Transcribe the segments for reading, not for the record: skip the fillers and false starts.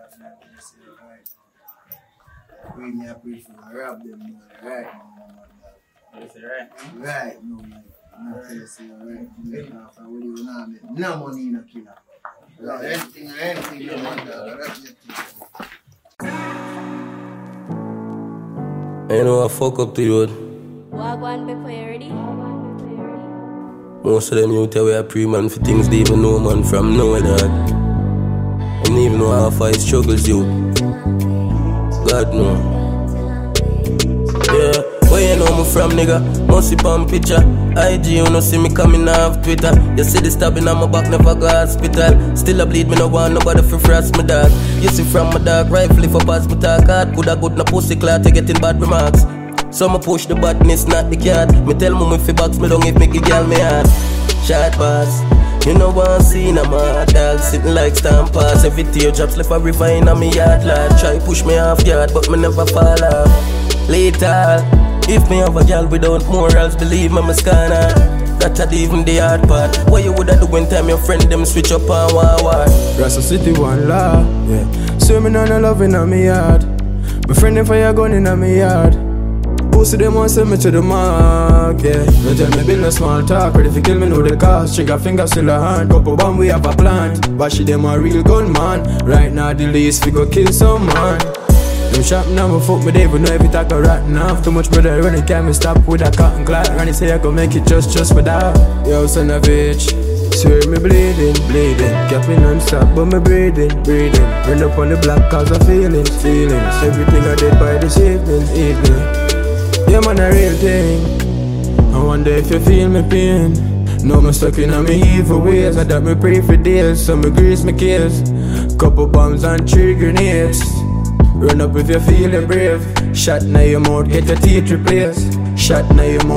When you preach for the rap them, right now, man. Right now, man. I'm not going to say right now. If I would even not make no money in a killer. Right, anything, you want that. You know I fuck up the road. Wagwan before you ready? Most of them you tell we are pre-man for things they even know man from nowhere dog. And even know how far it struggles you. God know. Yeah, where you know me from nigga? Must see on picture. IG you no see me coming off Twitter. You see the stabbing on my back never go hospital. Still I bleed me no want nobody for frost my dog. You see from my dog rifle if I pass my talk hard. Coulda good na pussy clot to getting bad remarks. So me push the button, it's not the card. Me tell mum if he box me down if me give girl me hard. Shot pass, you know what I'm seeing a mad dog sitting like stamp pass. Every teardrops left a river in a me yard lad. Try push me off yard but me never fall off. Lethal, if me have a girl without morals, believe me, I'm a scanner. That's not even the hard part. What you woulda do when time your friend them switch up on war? Rasta City one law, yeah. Swimming on a loving on me yard. My friend them fire gun in on me yard. Pussy them want send me to the mark, yeah. They tell me build a small talk, ready to kill me know the cost. Trigger finger still a hand, couple bomb we have a plant. But she them a real gunman. Right now the least we go kill some man. Them shop now my fuck me they even know if it like a rotten off. Too much brother when it can't me stop with a cotton cloth. Granny say I go make it just for that. Yo son of bitch, swear me bleeding. Capping non-stop but me breathing. Run up on the block cause I'm feeling. Everything I did by this evening. Yeah man a real thing. I wonder if you feel me pain. No me stuck in on me evil ways. I that me pray for days, so me grease me case. Couple bombs and 3 grenades. Run up if you feeling brave. Shot now your mouth, get your teeth replaced. God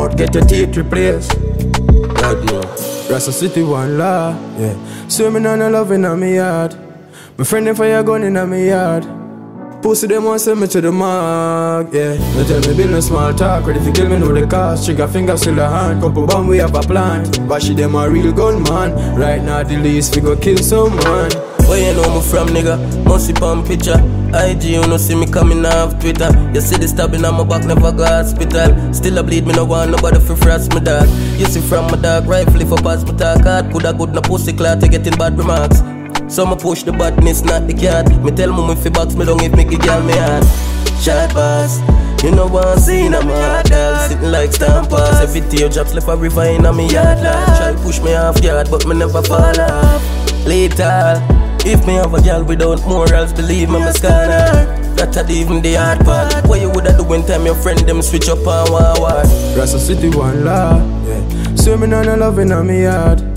no. Rasta City one law, yeah. Swimming on a loving on me yard. My friend them fire gun in on me yard. Pussy them want send me to the mark, yeah. They tell me build a small talk, ready to kill me know the cost. Trigger finger still a hand, couple bomb we have a plant. But she them a real gunman. Right now the least we go kill someone. Where you know me from nigga? Must see on picture. IG you no see me coming off Twitter. You see the stabbing on my back never go hospital. Still I bleed me no want nobody for frost my dog. You see from my dog rifle if I pass my talk hard. Coulda good na pussy clot to getting bad remarks. So me push the button, it's not the card. Me tell mum if he box me down if me give girl me hard. Shot pass, you know what I'm seeing a mad dog sitting like stamp pass. Every teardrops left a river in a me yard lad. Try push me off yard but me never fall off. Lethal, if me have a girl without morals, believe me, I'm a scanner. That's not even the hard part. What you woulda do when time your friend them switch up on war? Rasta City one law, yeah. Swimming on a loving on me yard.